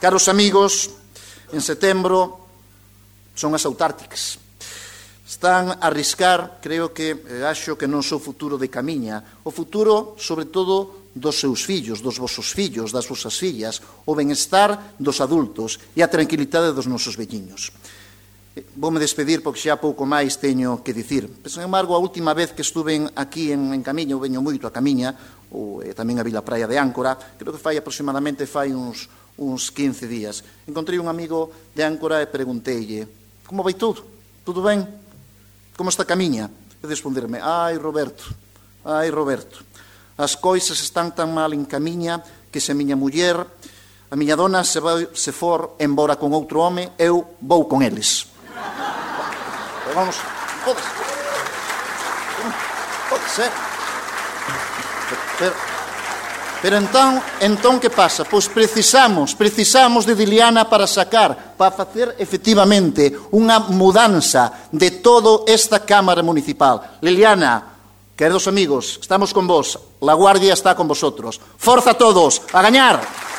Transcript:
Caros amigos, en setembro son as autárticas. Están a arriscar, creo que, acho que non só o futuro de Camiña, o futuro, sobre todo, dos seus fillos, dos vosos fillos, das vosas fillas, o benestar dos adultos e a tranquilidade dos nosos velliños. Voume despedir porque xa pouco máis teño que dicir. Sen embargo, a última vez que estuve aquí en Camiña, eu veño moito a Camiña, ou tamén a Vila Praia de Áncora, creo que fai aproximadamente uns 15 días. Encontrei un amigo de Áncora e pregunteille: como vai todo? Tudo ben? Como está Camiña? E responderme: ai, Roberto, as coisas están tan mal en Camiña que se a miña muller, a miña dona se for embora con outro home, eu vou con eles. Vamos, pode ser. Pero entón que pasa? Pois precisamos de Diliana para facer efectivamente unha mudanza de toda esta Cámara Municipal. Liliana, queridos amigos, estamos con vos, la Guardia está con vosotros. Forza a todos, a gañar!